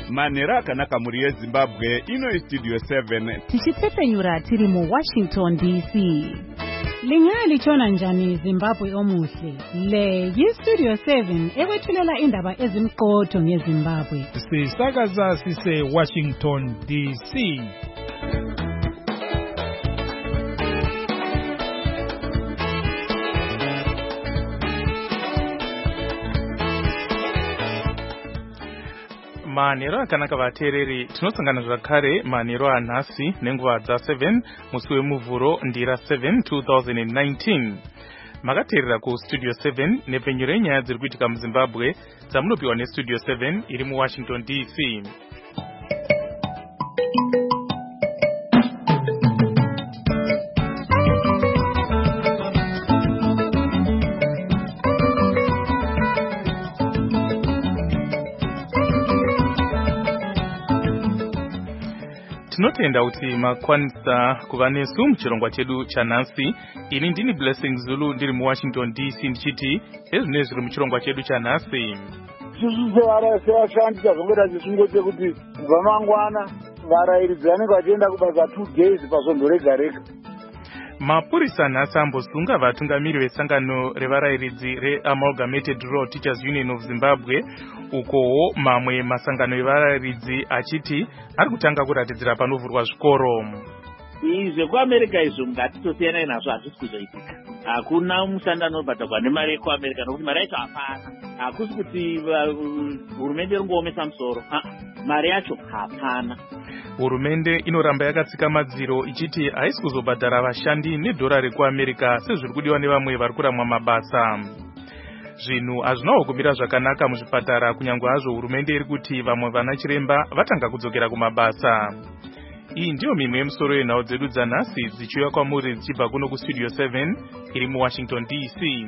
Manhero akanaka muri yeZimbabwe, ino Studio 7. Tichipfepenyura tiri mu Washington DC. Lingalitshona njani Zimbabwe omuhle? Le yiStudio 7 ekwethulela indaba ezimqotho ngeZimbabwe. Sisakaza sise Washington DC. Manhero akanaka vateereri, tinosangana zvakare manhero anhasi nenguva dza7 musi wemuvhuro ndira 7 2019. Makateerera kuStudio 7 nepfenyuro yenyaya dziri kuitika muZimbabwe dzamunopiwa neStudio 7 iri muWashington DC. Tinotenda kuti makwanisa kuva nesu muchirongwa chedu chanhasi. Ini ndini Blessing Zulu ndiri muWashington DC ndichiti ezvine zviri muchirongwa chedu chanhasi. Sevashandi tazongota tichingoti kuti kubva mangwana varairidzi vanenge vachienda kubasa 2 days pasvondo rega rega. Mapurisa nhasi ambosunga vatungamiri vesangano revarairidzi reAmalgamated Rural Teachers Union of Zimbabwe, ukowo mamwe masangano evarairidzi achiti ari kutanga kuratidzira panovhurwa zvikoro. ZvekuAmerika izvo ngatitosiyana nazvo, hazvisi kuzoitika. Hakuna mushandi anobhadharwa nemari yekuAmerika nokuti mari yacho hapana. Hakusi kuti hurumende ringoomesa musoro, mari yacho hapana. Hurumende inoramba yakatsika madziro ichiti haisi kuzobhadhara vashandi nedhora rekuAmerika sezviri kudiwa nevamwe vari kuramwa mabasa. Zvinhu hazvinawo kumira zvakanaka muzvipatara, kunyange hazvo hurumende iri kuti vamwe vana chiremba vatanga kudzokera kumabasa. Iyi ndiyo mimwe yemusoro yenhau dzedu dzanhasi dzichiuya kwamuri dzichibva kuno kuStudio 7 iri muWashington DC.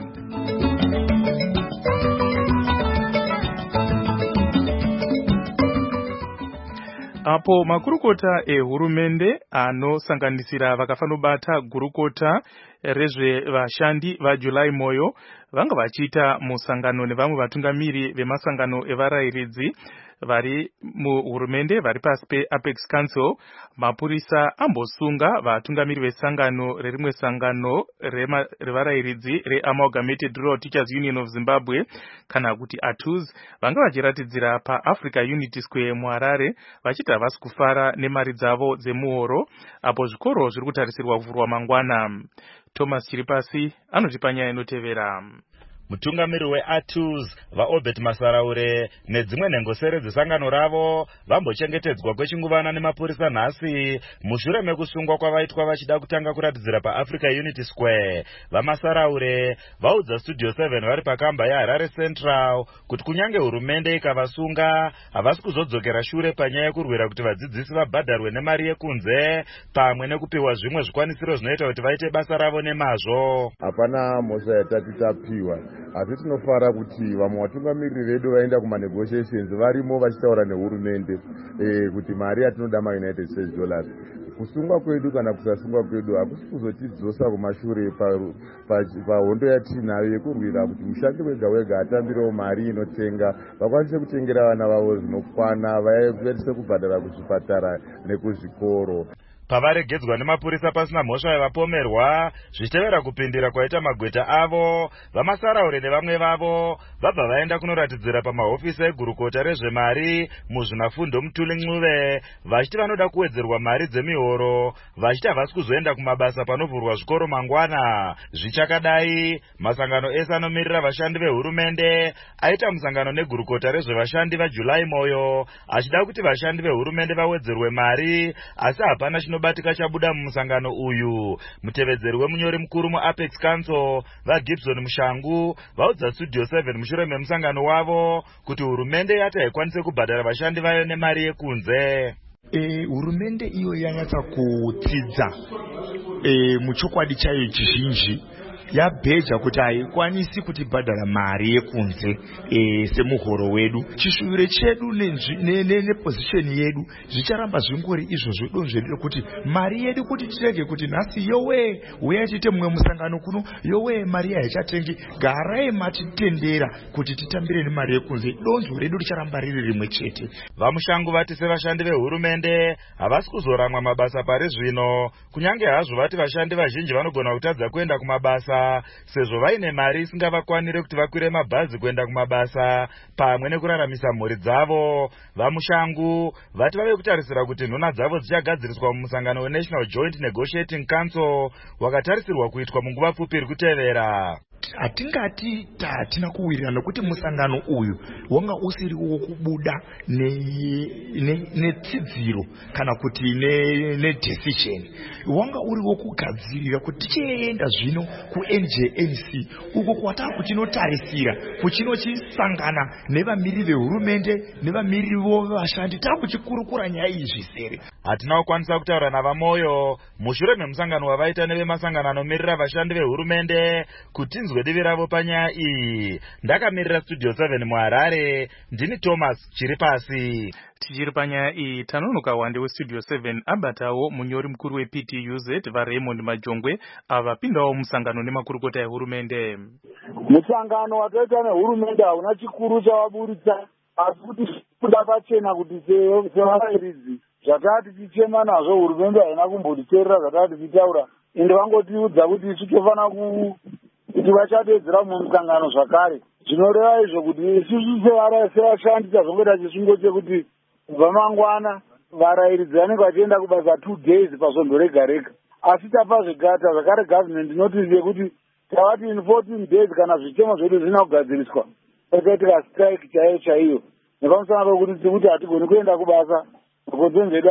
Apo makurukota ehurumende anosanganisira vakafanobata gurukota rezvevashandi vaJuly Moyo vanga vachiita musangano nevamwe vatungamiri vemasangano evarairidzi vari muhurumende vari pasi peApex Council. Mapurisa ambosunga vatungamiri vesangano rerimwe sangano revarairidzi reAmalgamated Rural Teachers Union of Zimbabwe kana kuti ATUZ vanga vachiratidzira paAfrica Unity Square muHarare vachiti havasi kufara nemari dzavo dzemuhoro apo zvikoro zviri kutarisirwa kuvhurwa mangwana. Thomas Chiripasi anotipa nyaya inotevera. Mutungamiri weATUZ vaObert Masaraure nedzimwe nhengosere dzesangano ravo vambochengetedzwa kwechinguvana nemapurisa nhasi mushure mekusungwa kwavaitwa vachida kutanga kuratidzira paAfrica Unity Square. VaMasaraure vaudza Studio 7 vari pakamba yeHarare Central kuti kunyange hurumende ikavasunga havasi kuzodzokera shure panyaya yekurwira kuti vadzidzisi vabhadharwe nemari yekunze pamwe nekupiwa zvimwe zvikwanisiro zvinoita kuti vaite basa ravo nemazvo. Hapana mhosva yatati tapiwa, asi tinofara kuti vamwe vatungamiriri vedu vaenda kumanegotiations varimo vachitaura nehurumende kuti mari yatinoda maUnited States dollars. Kusungwa kwedu kana kusasungwa kwedu hakusi kuzotidzosa kumashure pahondo yatinayo yekurwira kuti mushandi wega wega atambirewo mari inotenga vakwanise kutengera vana vavo zvinokwana vakwanise kubhadhara kuzvipatara nekuzvikoro. Pavaregedzwa nemapurisa pasina mhosva yavapomerwa zvichitevera kupindira kwaita magweta avo, vaMasaraure nevamwe vavo vabva vaenda kunoratidzira pamahofisi egurukota rezvemari muzvinafundo Mutuli vachiti vanoda kuwedzerwa mari dzemihoro vachiti havasi kuzoenda kumabasa panovhurwa zvikoro mangwana. Zvichakadai, masangano ese anomirira vashandi vehurumende aita musangano negurukota rezvevashandi vaJuly Moyo achida kuti vashandi vehurumende vawedzerwe mari, asi hapana chinobatika chabuda mumusangano uyu. Mutevedzeri wemunyori mukuru muApex Council vaGibson Mushangu vaudza Studio 7 mushure memusangano wavo kuti hurumende yati haikwanise kubhadhara vashandi vayo nemari yekunze. Hurumende iyo yanyatsa kutsidza muchokwadi chayo chizhinji yabheja kuti haikwanisi kutibhadhara mari yekunze semuhoro wedu. Chishuwiro chedu nepozisheni yedu zvicharamba zvingori izvozvo donzvo kuti mari yedu kuti tirege kuti nhasi yowe uya tiite mumwe musangano kuno yowe mari haichatengi, garai matitendera kuti titambire nemari yekunze, donzvo redu richaramba riri rimwe chete. Vamushangu vati sevashandi vehurumende havasi kuzoramwa mabasa pari zvino, kunyange hazvo vati vashandi vazhinji vanogona kutadza kuenda kumabasa sezvo vaine mari isingavakwanire kuti vakwire mabhazi kuenda kumabasa pamwe nekuraramisa mhuri dzavo. Vamushangu vati vave kutarisira kuti nhuna dzavo dzichagadziriswa mumusangano weNational Joint Negotiating Council wakatarisirwa kuitwa munguva pfupi iri kutevera. Hatingati hatina kuwirirana nokuti musangano uyu wanga usiri wokubuda netsidziro kana kuti nedecision, wanga uri wokugadzirira kuti tichienda zvino kuNJNC uko kwatava kuchinotarisira kuchinochisangana nevamiriri vehurumende nevamiriri vevashandi, tava kuchikurukura nyaya izvi sere. Hatina kukwanisa kutaura navamoyo mushure memusangano wavaita nevemasangano anomirira vashandi vehurumende kuti tinzwe divi ravo panyaya iyi. Ndakamirira Studio 7 muHarare, ndini Thomas Chiripasi. Tichiri panyaya iyi tanonoka wande weStudio 7 abatawo munyori mukuru wePTUZ vaRaymond Majongwe avapindawo musangano nemakurukota ehurumende. Musangano wakaita nehurumende hauna chikuru chavaburitsa, asi kuti kuda pachena kuti sevarayiridzi zvatati tichema nazvo hurumende haina kumbotiteerera zvatati tichitaura, ende vangotiudza kuti isu tofana kuti vachatedzera mumwe musangano zvakare. Zvinoreva izvo kuti isusu sevashandi tazongoita chisungo chekuti kubva mangwana varayiridzi vanenge vachienda kubasa 2 days pasvondo rega rega, asi tapa zvigata zvakare government notice yekuti tavati in 14 days kana zvitemo zvedu zvina kugadziriswa pakaitika strike chaiyo chaiyo nepamusana pekuti hatigoni kuenda kubasa makonzeni zvedu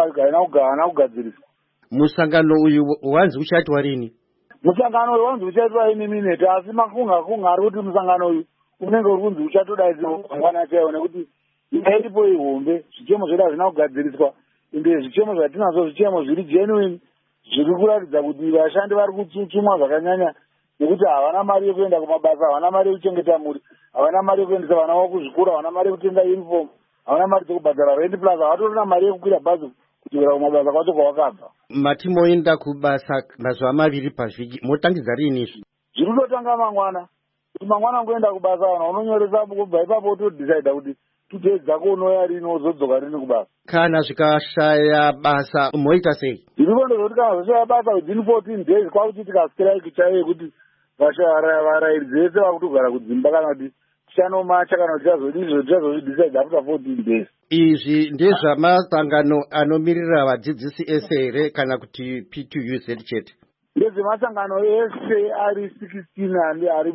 haana kugadziriswa. Musangano uyu wanzi uchaitwa rini? Musangano uyu wanzi uchaitwa ini minete, asi makunga ari kuti musangano uyu unenge uri kunzi uchatodaidzwa mangwana chaiwo nekuti iripo ihombe, zvichemo zvedu hazvina kugadziriswa, ende zvichemo zvatinazvo zvichemo zviri genuine zviri kuratidza kuti vashandi vari kutsutsumwa zvakanyanya nekuti havana mari yekuenda kumabasa, havana mari yekuchengeta mhuri, havana mari yekuendesa vana vavo kuzvikora, havana mari yekutenga uniform, havana mari dzekubhadhara rent plus havatorina mari yekukwira bhazi kutoera kumabasa kwacho kwawakabva. Mati moenda kubasa mazuva maviri pavhiki, motangidza rini izvi? Zviri kutotanga mangwana, kuti mangwana ngoenda kubasa vanhu unonyoresa kubva ipapo wotodecida kuti 2 days dzako unoya rini wozodzoka rini kubasa. Kana zvikashaya basa moita sei? Zviripo ndezvoti kana zvashaya basa within 14 days kwakuchiitika strike chaiyo yekuti varayiridzi vese vakutogara kudzimba kana kuti tichanomacha kana kuti tichazozvidecide after 14 days. Izvi ndezvamasangano anomirira vadzidzisi ese here kana kuti PTUZ chete? Ndezvemasangano ese ari 16 ari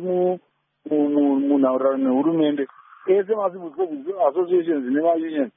munharaunda nehurumende, ese macivil service associations nemaunions,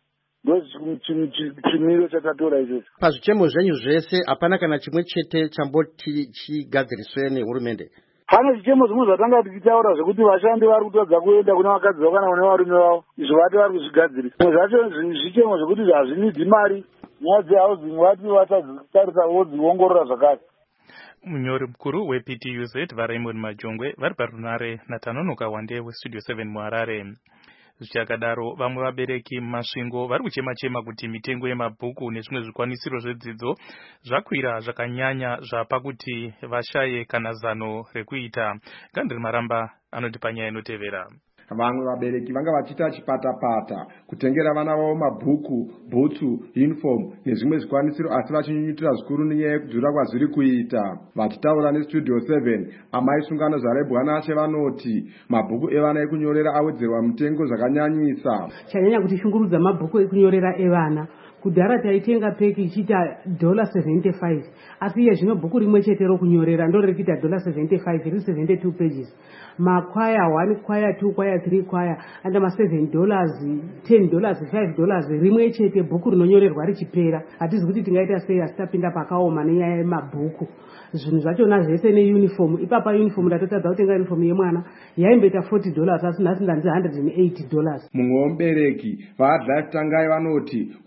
ndochimiro chatatora ichocho. Pazvichemo zvenyu zvese hapana kana chimwe chete chamboti chigadziriswe nehurumende? Pane zvichemo zvimwe zvatanga tichitaura zvekuti vashandi vari kutadza kuenda kune vakadzi vavo kana kune varume vavo, izvo vati vari kuzvigadzirisa. Zvimwe zvacho zvichemo zvekuti hazvinidzi mari, nyaya dzehousing vati vatatarisa vodziongorora zvakare. Munyori mukuru wePTUZ vaRaymond Majongwe vari parunare naTanonoka wande weStudio 7 muHarare. Zvichakadaro vamwe vabereki mumasvingo vari kuchema-chema kuti mitengo yemabhuku nezvimwe zvikwanisiro zvedzidzo zvakwira zvakanyanya zvapa kuti vashaye kana zano rekuita. Gandri Maramba anoti panyaya inotevera. Vamwe vabereki vanga vachiita chipata-pata kutengera vana vavo mabhuku, bhutsu, uniform nezvimwe zvikwanisiro, asi vachinyunyutira zvikuru nenyaya yekudhura kwazviri kuita. Vachitaura neStudio 7, amai sungano zvaRebwanashe vanoti mabhuku evana ekunyorera awedzerwa mutengo zvakanyanyisa. Chanyanya kuti shungurudza mabhuku ekunyorera evana. Kudhara taitenga peki ichiita $75, asi iye zvino bhuku rimwe chete rokunyorera ndo riri kuita $75, riri 72 pages. Makwaya 1, kwaya 2, kwaya 3, kwaya anda $7, $10, $5 rimwe chete bhuku rinonyorerwa richipera. Hatizi kuti tingaita sei asi tapinda pakaoma nenyaya yemabhuku. Zvinhu zvachona zvese neuniform, ipapa uniform ndatotadza kutenga uniform yemwana yaimboita $40 asi nhasi ndanzi $180. Mumwe mubereki vaAdlife Tangai vanoti hurumende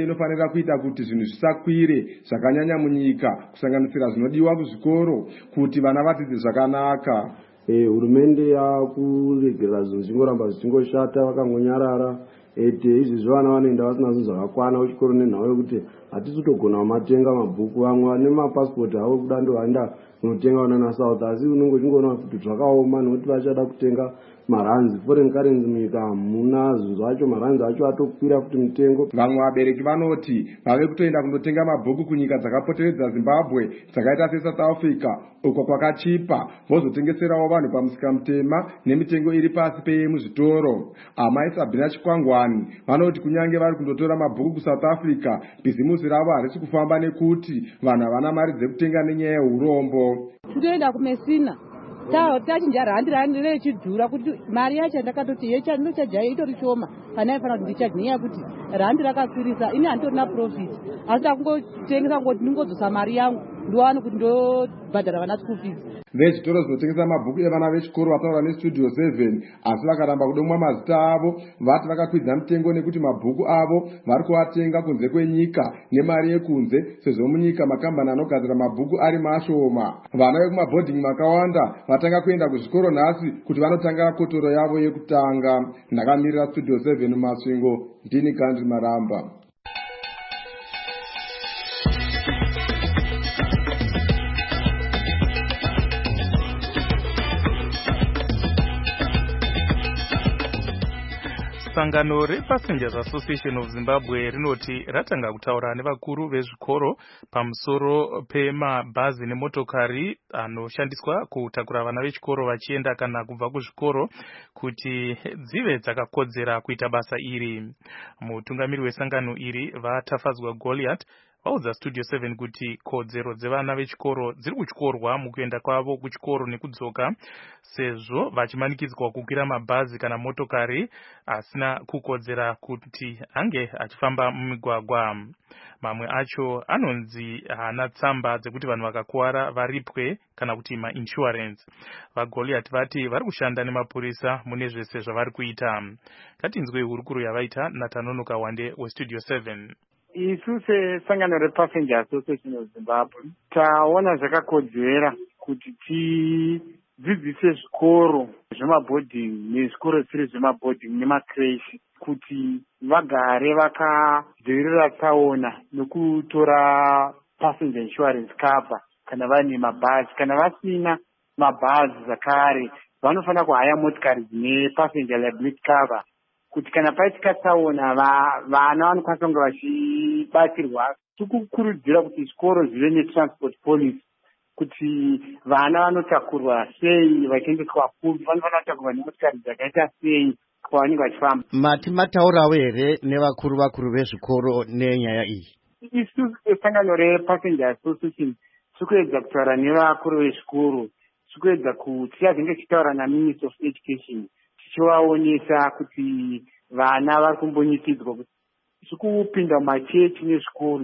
inofanira kuita kuti zvinhu zvisakwire zvakanyanya munyika, kusanganisira zvinodiwa kuzvikoro kuti vana vadzidze zvakanaka. Hurumende yakuregerera zvinhu zvingoramba zvichingoshata, vakangonyarara. Izvi vana vanoenda vasina zvinhu zvakakwana kuchikoro nenhau yekuti hatisi kutogona kumatenga mabhuku. Vamwe vane mapasipoti avo kuda ndovaenda kunotenga vana naSouth, asi unenge uchingoona kuti zvakaoma nekuti vachada kutenga maranzi, foreign currency munyika hamuna zvinhu zvacho, maranzi acho atokwira kuti mutengo. Vamwe vabereki vanoti vave kutoenda kundotenga mabhuku kunyika dzakapoteredza Zimbabwe dzakaita seSouth Africa uko kwakachipa, vozotengeserawo vanhu pamusika mutema nemitengo iri pasi peyemuzvitoro. Amai Sabina Chikwangwani vanoti kunyange vari kundotora mabhuku kuSouth Africa, bhizimusi ravo harisi kufamba nekuti vanhu havana mari dzekutenga nenyaya yeurombo. Tinoenda kumesina tachinja randi rechidhura kuti mari yacho ndakatoti yechandinochaja itori shoma pana ifana kuti ndichaje nenyaya kuti randi rakakwirisa. Ini handitorina profit, asi takungotengesa ngoti ndingodzosa mari yangu ndowana kuti ndobhadhara vana school fees. Vezvitoro zvinotengesa mabhuku evana vechikoro vataura neStudio 7 asi vakaramba kudomwa mazita avo. Vati vakakwidza mitengo nekuti mabhuku avo vari kuatenga kunze kwenyika nemari yekunze, sezvo munyika makambani anogadzira mabhuku ari mashoma. Vana vekumabhodhingi makawanda vatanga kuenda kuzvikoro nhasi kuti vanotanga kotoro yavo yekutanga. Ndakamirira Studio 7 Masvingo, ndini Gandhi Maramba. Sangano rePassengers Association of Zimbabwe rinoti ratanga kutaura nevakuru vezvikoro pamusoro pemabhazi nemotokari anoshandiswa kutakura vana vechikoro vachienda kana kubva kuzvikoro kuti dzive dzakakodzera kuita basa iri. Mutungamiri wesangano iri vaTafadzwa Goliath vaudza Studio 7 kuti kodzero dzevana vechikoro dziri kutyorwa mukuenda kwavo kuchikoro nekudzoka, sezvo vachimanikidzwa kukwira mabhazi kana motokari asina kukodzera kuti ange achifamba mumigwagwa. Mamwe acho anonzi haana tsamba dzekuti vanhu vakakuwara varipwe kana kuti mainsurance. VaGoliath vati vari kushanda nemapurisa mune zvese zvavari kuita. Katinzwe hurukuru yavaita naTanonoka Wande weStudio 7. Isu sesangano rePassenger Association of Zimbabwe taona zvakakodzera kuti tidzidzise zvikoro zvemabhodhingi nezvikoro zvisiri zvemabhodhingi nemakreshi kuti vagare vakadzivirira tsaona nekutora passenger insurance cover kana vane mabhazi. Kana vasina mabhazi zvakare vanofanira kuhaya motikari dzine passenger liability cover kuti kana paitika tsaona vana vanokwanisa kunge vachibatsirwa. Tikukurudzira kuti zvikoro zvive netransport police kuti vana vanotakurwa sei vachiendeswa full, vanofanira kutakurwa nemotikari dzakaita sei pavanenge vachifamba. Mati mataurawo here nevakuru vezvikoro nenyaya iyi? Isu sangano rePassenger Association tikuedza kutaura nevakuru vezvikoro, tikuedza kuti tinenge tichitaura naMinister of Education tichivaonesa kuti vana vari kumbonyikidzwa kuti tikupinda mumachechi nezvikoro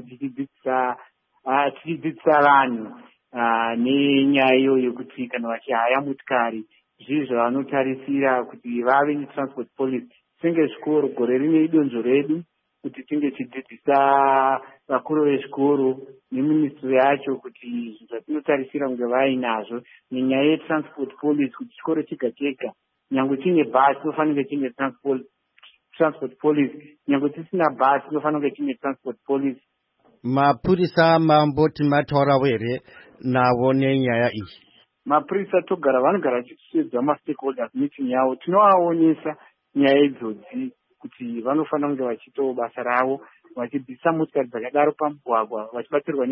tichidzidzisa vanhu nenyaya yekuti kana vachihaya motikari zvizvi zvavanotarisira kuti vave netransport police. Senge zvikoro gore rine idonzvo redu kuti tinge tichidzidzisa vakuru vezvikoro neministry yacho kuti zvatinotarisira kunge vainazvo nenyaya yetransport police, kuti chikoro chega chega nyange chine bhazi tinofanira chine transport police, nyange tisina bhazi tinofanira chine transport police. Mapurisa mamboti mataurawo here navo nenyaya iyi? Mapurisa togara vanogara vachitosvedza mastakeholders meeting yavo, tinovaonesa nyaya idzodzi kuti vanofanira kunge vachitawo basa ravo vachidzisa motikari dzakadaro pamugwagwa vachibatsirwa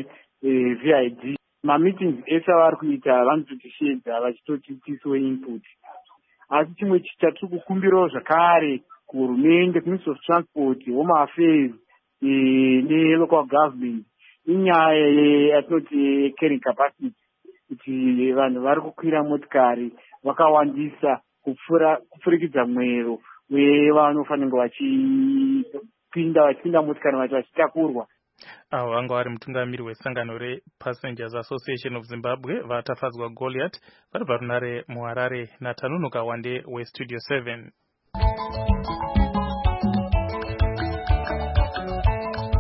neVID. Mameetings ese avari kuita vanototishedza vachitotitisawo input. Asi chimwe chatiri kukumbirawo zvakare kuhurumende, kuMinister of Transport, Home Affairs nelocal government inyaya yatinoti carrying capacity, kuti vanhu vari kukwira motikari vakawandisa kupfurikidza mwero wevanofanira vachipinda motikari vachitakurwa. Avo vanga vari mutungamiri wesangano rePassengers Association of Zimbabwe vaTafadzwa Goliath vari parunare muHarare naTanonoka Wande weStudio 7.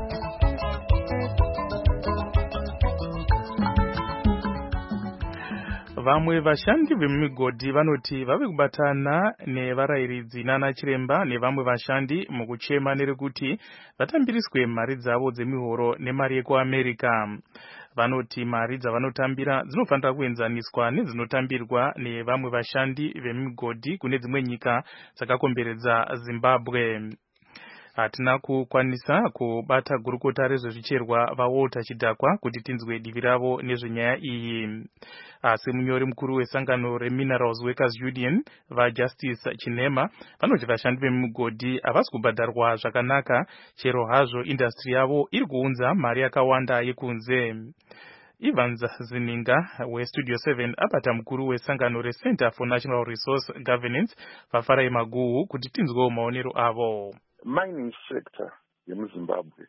Vamwe vashandi vemumigodhi vanoti vave kubatana nevarayiridzi nana chiremba nevamwe vashandi mukuchema nerekuti vatambiriswe mari dzavo dzemihoro nemari yekuAmerica. Vanoti mari dzavanotambira dzinofanira kuenzaniswa nedzinotambirwa nevamwe vashandi vemumigodhi kune dzimwe nyika dzakakomberedza Zimbabwe. Hatina kukwanisa kubata gurukota rezvezvicherwa vaWalter Chidhakwa kuti tinzwe divi ravo nezvenyaya iyi. Asi munyori mukuru wesangano reMinerals Workers Union vaJustice Chinema vanoti vashandi vemumigodhi havasi kubhadharwa zvakanaka, chero hazvo industry yavo iri kuunza mari yakawanda yekunze. Evans Zininga weStudio 7 abata mukuru wesangano reCenter for National Resource Governance vaFarai Maguhu kuti tinzwewo maonero avo. Mining sector yemuZimbabwe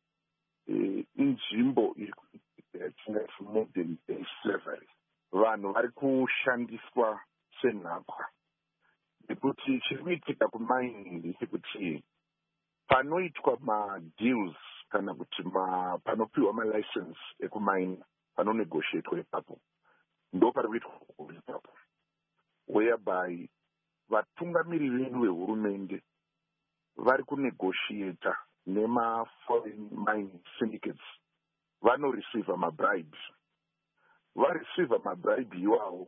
inzvimbo yatingati modern day slavery. Vanhu vari kushandiswa senhapwa. Nekuti chiri kuitika kumining ndechekuti panoitwa madeals kana kuti panopiwa malicense ekumining panonegotiatwa ipapo. Ndo pari kuitwa ipapo. Whereby vatungamiriri vedu vehurumende vari kunegotiata nema-foreign mining syndicates vanoreceiva mabribes. Vareceiva mabribe iwawo,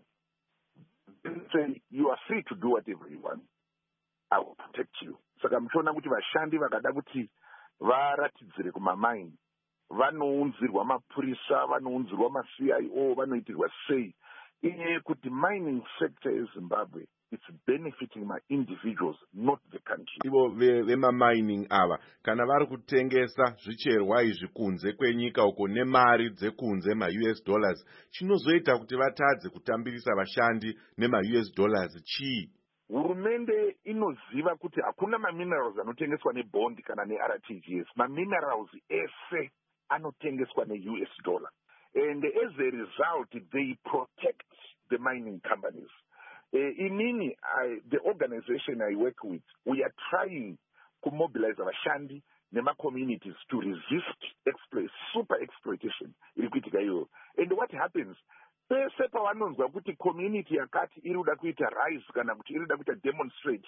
they say you are free to do whatever you want. I will protect you. Saka muchiona kuti vashandi vakada kuti varatidzire kumamine vanounzirwa mapurisa, vanounzirwa maCIO, vanoitirwa sei. Iye kuti mining sector yeZimbabwe it's benefiting my individuals, not the country. Ivo vemamining ava kana vari kutengesa zvicherwa izvi kunze kwenyika uko nemari dzekunze ma-US dollars, chinozoita kuti vatadze kutambirisa vashandi nema-US dollars chii? Hurumende inoziva kuti hakuna ma-minerals anotengeswa nebondi kana ne-RTGS. Ma-minerals ese anotengeswa ne-US dollar. And as a result, they protect the mining companies. Inini, the organization I work with, we are trying to mobilize our Shandi, Nema communities to resist super exploitation. And what happens? Sepa wanonzwa kuti community yakati iruda kuita rise kana kuti iruda kuita demonstrate.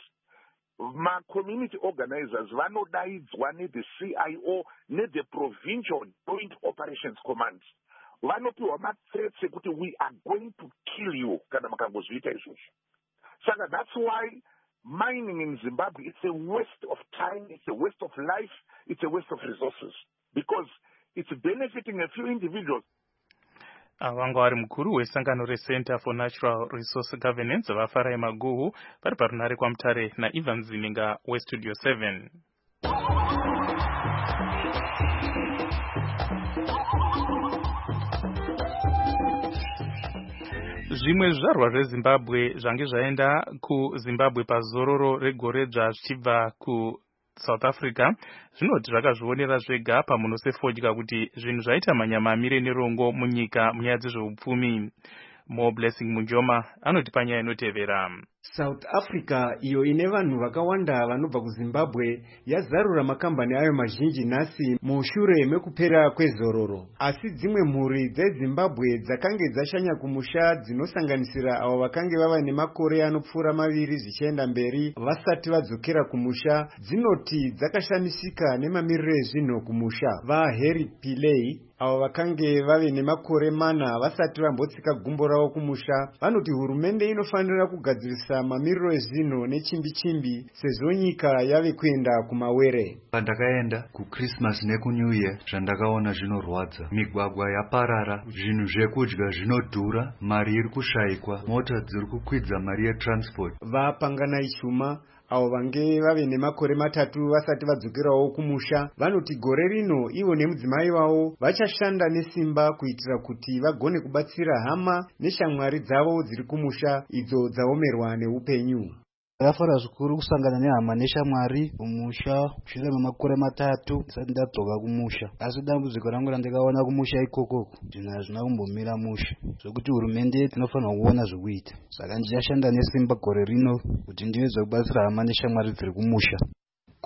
Ma community organizers vanodaidzwa ne the CIO ne the provincial joint operations command. Vanopiwa ma-threats ekuti we are going to kill you kana makangozviita izvozvo. Saka that's why mining in Zimbabwe, it's a waste of time, it's a waste of life, it's a waste of resources because it's benefiting a few individuals. Vanga vari mukuru wesangano reCenter for Natural Resource Governance vaFarai Maguhu vari parunare kwaMutare naEvan Zininga weStudio 7. Zvimwe zvizvarwa zveZimbabwe zvange zvaenda kuZimbabwe pazororo regoredzva zvichibva kuSouth Africa zvinoti zvakazvionera zvega pamuno sefodya kuti zvinhu zvaita manyamamire nerongo munyika munyaya dzezveupfumi. Mo Blessing Munjoma anoti panyaya inotevera. South Africa iyo ine vanhu vakawanda vanobva kuZimbabwe yazarura makambani ayo mazhinji nhasi mushure mekupera kwezororo. Asi dzimwe mhuri dzeZimbabwe dzakange dzashanya kumusha dzinosanganisira avo vakange vava nemakore anopfuura 2 zvichienda mberi vasati vadzokera kumusha dzinoti dzakashamisika nemamiriro ezvinhu kumusha. VaHarry Pillay avo vakange vave nemakore 4 vasati vambotsika gumbo ravo kumusha vanoti hurumende inofanira kugadzirisa mamiriro ezvinhu nechimbi-chimbi sezvo nyika yave kuenda kumawere. Pandakaenda kuChristmas nekuNew Year zvandakaona zvinorwadza. Migwagwa yaparara, zvinhu zvekudya zvinodhura, mari iri kushayikwa, mota dziri kukwidza mari yetransport. Vapangana Chuma avo vange vave nemakore 3 vasati vadzokerawo kumusha vanoti gore rino ivo nemudzimai wavo vachashanda nesimba kuitira kuti vagone kubatsira hama neshamwari dzavo dziri kumusha idzo dzaomerwa neupenyu. Ndakafara zvikuru kusangana nehama neshamwari kumusha mushure memakore 3 ndisati ndadzoka kumusha. Asi dambudziko rangu randakaona kumusha ikokoko zvinhu hazvina kumbomira musha zvokuti hurumende dzinofanira kuona zvokuita. Saka ndichashanda nesimba gore rino kuti ndiwedze kubatsira hama neshamwari dziri kumusha.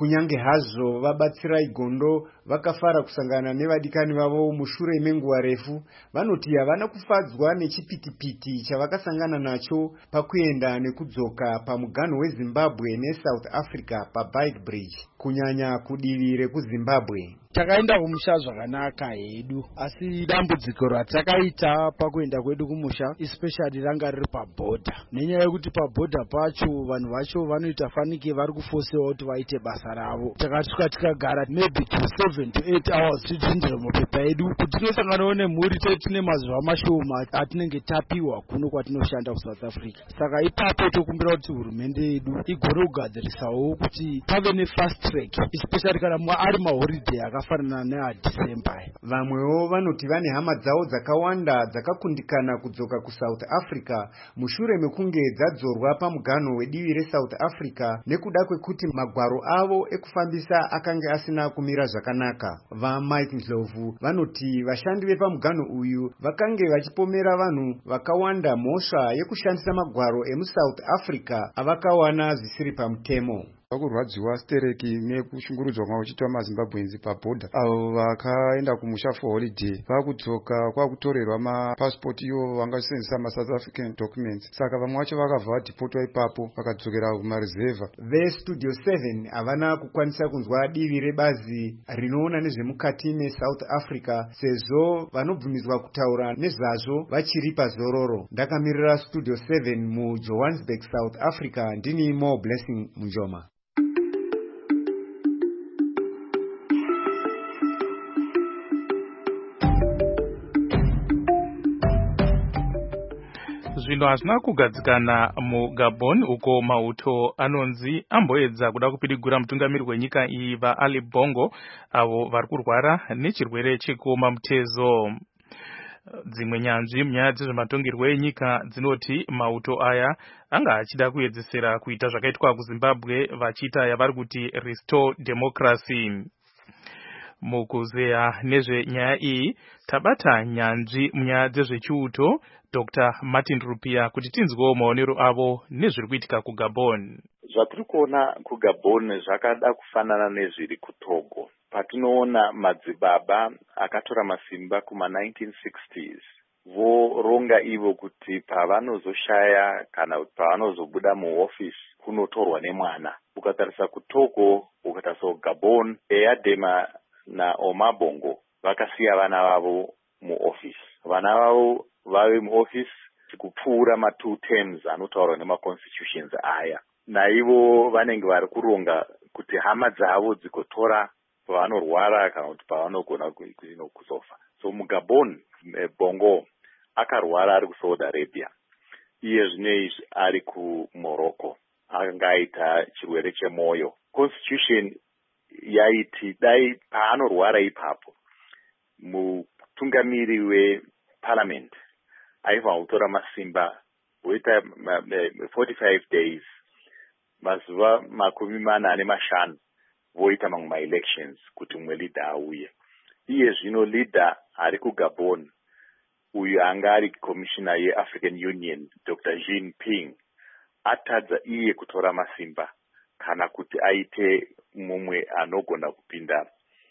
kunyange hazvo vabatsira igondo vakafara kusangana nevadikani vavo mushure menguva refu, vanoti havana kufadzwa nechipitipiti chavakasangana nacho pakuenda nekudzoka pamuganho weZimbabwe neSouth Africa paBike Bridge, kunyanya kudivi rekuZimbabwe. Takaenda kumusha zvakanaka hedu, asi dambudziko ratakaita pakuenda kwedu kumusha especially ranga riri pabhodha, nenyaya yekuti pabhodha pacho vanhu vacho vanoita fanike vari kufosewa kuti vaite basa ravo. Takasvika tikagara maybe to 7 to 8 hours tichindira mapepa edu kuti tinosanganawo nemhuri tine mazuva mashoma atinenge tapiwa kuno kwatinoshanda kuSouth Africa. Saka ipapo tokumbira kuti hurumende yedu igone kugadzirisawo kuti pave nefast track especially kana ari maholiday akafanana neaDecember. Vamwewo vanoti vane hama dzavo dzakawanda dzakakundikana kudzoka kuSouth Africa mushure mekunge dzadzorwa pamuganho wedivi reSouth Africa nekuda kwekuti magwaro avo ekufambisa akanga asina kumira zvakanaka. VaMike Ndlovu vanoti vashandi vepamuganho uyu vakange vachipomera vanhu vakawanda mhosva yekushandisa magwaro emuSouth Africa avakawana zvisiri pamutemo. Vakurwadziwa stereki nekushungurudzwa kwavo kuchiitwa maZimbabwenzi pabhodha avo vakaenda kumusha for holiday vakudzoka kwakutorerwa mapasipoti iwo vangasenzesa maSouth African documents, saka vamwe vacho vakabva vadhipotwa ipapo vakadzokera kumareserva. VeStudio 7 havana kukwanisa kunzwa divi rebazi rinoona nezvemukati meSouth Africa sezvo vanobvumidzwa kutaura nezvazvo vachiri pazororo. Ndakamirira Studio 7 muJohannesburg, South Africa, ndini Mo Blessing Munjoma. Zvino hazvina kugadzikana muGabon uko mauto anonzi amboedza kuda kupidigura mutungamiri wenyika iyi vaAli Bongo avo vari kurwara nechirwere chekuoma mutezo. Dzimwe nyanzvi munyaya dzezvematongerwo enyika dzinoti mauto aya anga achida kuedzesera kuita zvakaitwa kuZimbabwe vachiita yavari kuti restore democracy. Mukuzeya nezvenyaya iyi tabata nyanzvi munyaya dzezvechiuto Dr. Martin Rupia kuti tinzwewo maonero avo nezviri kuitika kuGabon. Zvatiri kuona kuGabon zvakada kufanana nezviri kuTogo. Patinoona madzibaba akatora masimba kuma 1960s voronga ivo kuti pavanozoshaya kana kuti pavanozobuda muoffice kunotorwa nemwana. Ukatarisa kuTogo, ukatarisa kuGabon, Eyadema naOma Bongo vakasiya vana vavo muoffice. Vana vavo vave muoffice kupfuura ma2 terms anotaurwa nemaconstitutions aya. Naivo vanenge vari kuronga kuti hama dzavo dzikotora pavanorwara kana kuti pavanogona kuzofa. So muGabon, Bongo akarwara ari kuSaudi Arabia. Iye zvinezvi ari kuMorocco. Akanga aita chirwere chemoyo. Constitution yaiti dai paanorwara ipapo mutungamiri weparliament aifanira kutora masimba woita 45 days mazuva 45 voita mamwe maelections kuti mumwe leader auye. Iye zvino leader ari kuGabon uyu anga ari commissioner yeAfrican Union Dr. Jean Ping atadza iye kutora masimba kana kuti aite mumwe anogona kupinda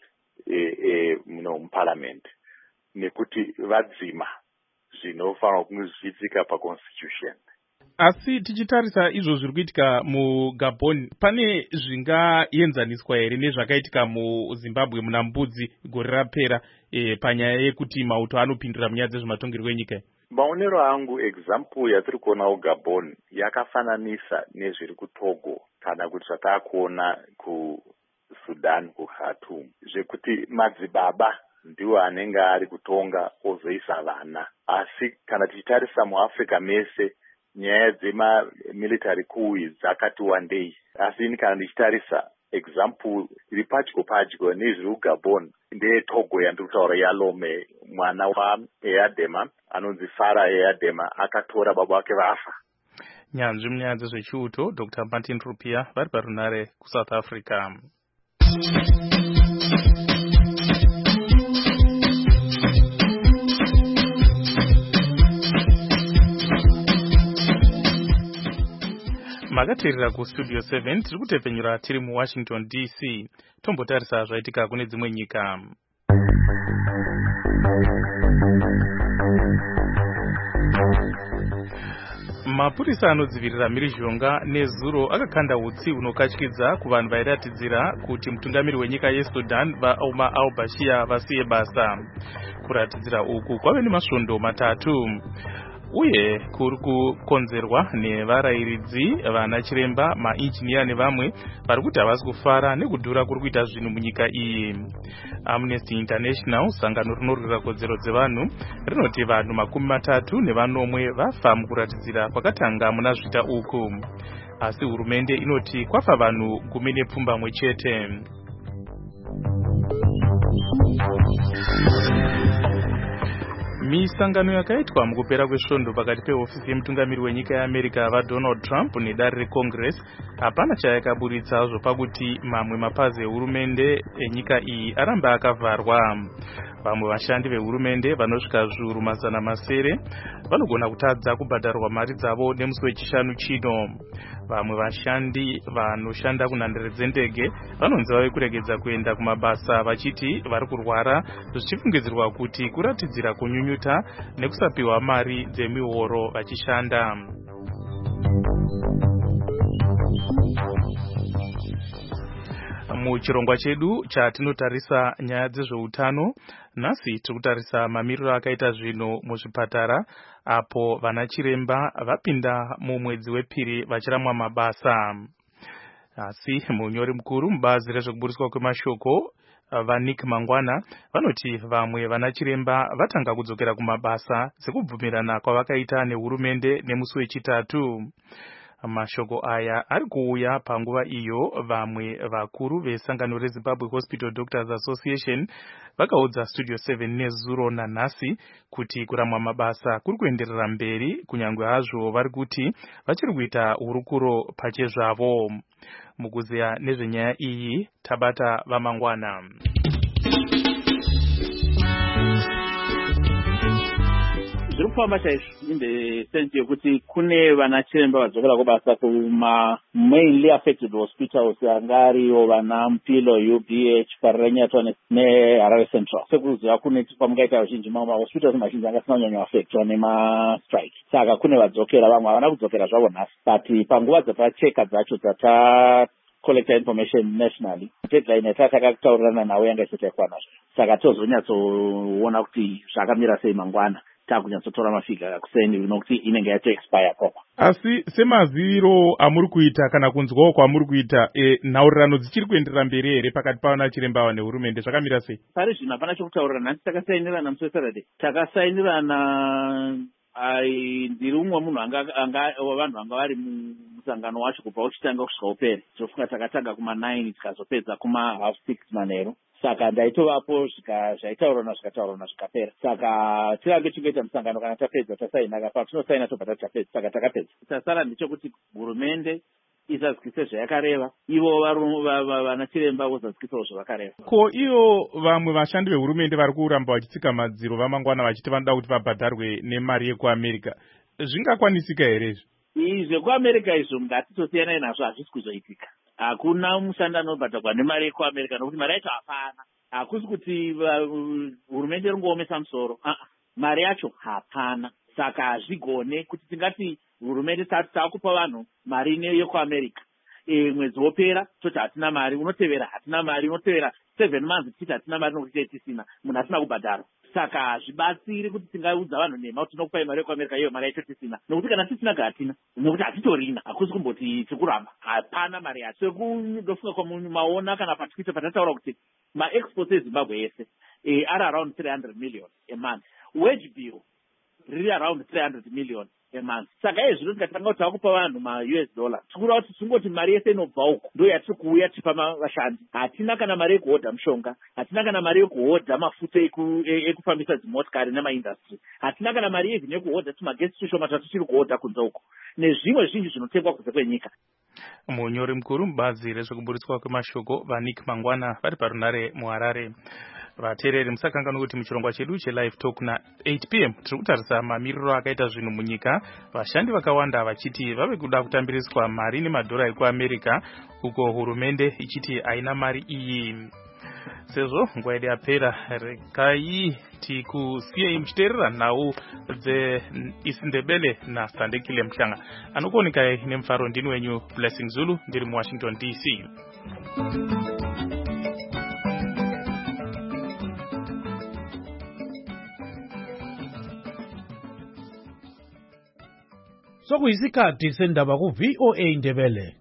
muparliament nekuti vadzima zvinofanira kunge zvichiitika paconstitution. Asi tichitarisa izvo zviri kuitika muGabon, pane zvingaenzaniswa here nezvakaitika muZimbabwe muna mbudzi gore rapera panyaya yekuti mauto anopindura munyaya dzezvematongerwo enyika? Maonero angu example yatiri kuona kuGabon yakafananisa nezviri kuTogo kana kuti zvatakuona kuSudan kuKhartoum, zvekuti madzibaba ndiwo anenge ari kutonga ozoisa vana. Asi kana tichitarisa muAfrica mese nyaya dzemamilitary coup dzakati wandei. Asi kana ndichitarisa example iri padyo nezviri kuGabon ndeyeTogo yandiri kutaura yaLome, mwana waEyadema anonzi Farah Eyadema akatora baba vake vafa. Nyanzvi munyaya dzezvechiuto Dr. Martin Rupia vari parunare kuSouth Africa. makateerera kustudio 7 tiri kutepfenyura tiri muwashington DC. Tombotarisa zvaitika kune dzimwe nyika. Mapurisa anodzivirira mhirizhonga nezuro akakanda utsi hunokatyidza kuvanhu vairatidzira kuti mutungamiri wenyika yeSudan vaOmar al-Bashir vasiye basa. Kuratidzira uku kwave nemasvondo matatu, uye kuri kukonzerwa nevarayiridzi, vana chiremba, mainjiniya nevamwe vari kuti havasi kufara nekudhura kuri kuita zvinhu munyika iyi. Amnesty International, sangano rinorwira kodzero dzevanhu, rinoti vanhu 34 vafa mukuratidzira kwakatanga muna zvita uku, asi hurumende inoti kwafa vanhu 17 chete. Misangano yakaitwa mukupera kwesvondo pakati pehofisi yemutungamiri wenyika yeAmerica vaDonald Trump nedare reCongress hapana chayakaburitsa zvopakuti mamwe mapazi ehurumende enyika iyi aramba akavharwa. Vamwe vashandi vehurumende vanosvika zviuru 700 vanogona kutadza kubhadharwa mari dzavo nemusi wechishanu chino. Vamwe vashandi vanoshanda kunhandare dzendege vanonzi vave kuregedza kuenda kumabasa vachiti vari kurwara, zvichifungidzirwa kuti kuratidzira kunyunyuta nekusapiwa mari dzemihoro vachishanda. Muchirongwa chedu chatinotarisa nyaya dzezveutano, nhasi tiri kutarisa mamiriro akaita zvinhu muzvipatara apo vana chiremba vapinda mumwedzi wepiri vachiramwa mabasa. Asi munyori mukuru mubazi rezvekuburiswa kwemashoko vaNick Mangwana vanoti vamwe vana chiremba vatanga kudzokera kumabasa sekubvumirana kwavakaita nehurumende nemusi wechitatu. Mashoko aya ari kuuya panguva iyo vamwe vakuru vesangano reZimbabwe Hospital Doctors Association vakaudza Studio 7 nezuro nanhasi kuti kuramwa mabasa kuri kuenderera mberi, kunyangwe hazvo vari kuti vachiri kuita hurukuro pachezvavo. Mukuziya nezvenyaya iyi tabata vaMangwana. Zviri kufamba chaizvo in the sense yekuti kune vana chiremba vadzokera kubasa kuma mainly affected hospitals anga ariwo vana Mpilo, UBH, Parenyatwa neHarare Central. Sekuziva kune kwamungaita vazhinji mamwe mahospitals mazhinji anga asina kunyanya affectwa nemastrike. Saka kune vadzokera, vamwe havana kudzokera zvavo nhasi. But panguva dzatacheka dzacho collector information nationally, deadline yatakakutaurirana nawo yanga isati yakwanazvo. Saka tozonyatsoona kuti zvakamira sei mangwana. Takunyatsotora mafiga kuseni nokuti inenge yato expire proper. Asi semaziviro amuri kuita kana kunzwawo kwamuri kuita, nhaurirano dzichiri kuenderera mberi here pakati pavana chiremba ava nehurumende, zvakamira sei? Pari zvino hapana chokutaurirana. Nhasi takasainirana musi weSaturday, takasainirana. Ndiri umwe munhu vanhu vanga vari musangano wacho kubva uchitanga kusvika upere. Tofunga takatanga kuma9 tikazopedza kuma6:30 manheru. Saka ndaitovapo zvaitaurana zvikapera. Saka tirambe tingoita musangano kana tapedza tasaina, patinosaina tobva tatapedza. Saka takapedza. Tasara ndechekuti hurumende izadzikise zvayakareva, ivo vana chiremba vozadzikisawo zvavakareva. Ko iyo vamwe vashandi vehurumende vari kuramba vachitsika madziro vaMangwana vachiti vanoda kuti vabhadharwe nemari yekuAmerica, zvingakwanisika here izvi? ZvekuAmerica izvo ngatitosiyanai nazvo, hazvisi kuzoitika. Hakuna mushandi anobhadharwa nemari yekuAmerica nokuti mari yacho hapana. Hakusi kuti hurumende ringoomesa musoro, mari yacho hapana. Saka hazvigone kuti tingati hurumende takupa vanhu mari yekuAmerica, mwedzi wopera toti hatina mari, unotevera hatina mari, unotevera 7 months tichiti hatina mari nokuti tisina, munhu asina kubhadharwa. Saka hazvibatsiri kuti tingaudza vanhu nhema kuti tinokupai mari yekuAmerica iyo mari yacho tisina, nokuti kana tisinaga hatina, nokuti hatitorina. Hakusi kumboti tikuramba, hapana mari yacho. Sekundofunga kwamumaona kana paTwitter patataura kuti maexports eZimbabwe ese ari around 300 million a month, wage bill riri around 300 million a month. Saka zvino tikatanga kuti takupa vanhu ma-US dollar, tikura kuti tingoti mari yese inobva uko ndo yatiri kuuya tipa vashandi. Hatina kana mari yekuhodha mushonga, hatina kana mari yekuhodha mafuta ekufambisa dzimotikari nemaindustry, hatina kana mari even yekuhodha tumagesi tushoma tatuchiri kuhodha kunze uko, nezvimwe zvinji zvinotengwa kunze kwenyika. Munyori mukuru mubazi rezvekuburitswa kwemashoko vaNick Mangwana vari parunare muHarare. vateereri musakanganwa kuti muchirongwa chedu chelive talk na 8 pm tiri kutarisa mamiriro akaita zvinhu munyika, vashandi vakawanda vachiti vave kuda kutambiriswa mari nemadhora ekuamerica, uko hurumende ichiti haina mari iyi. Sezvo nguva yedu yapera, regai tikusiyei muchiteerera nhau dzeIsindebele naStandekile Mhlanga. Anokuoneka nemufaro ndini wenyu Blessing Zulu, ndiri muWashington DC. Sokuyisikhathi sendaba ku VOA Ndebele.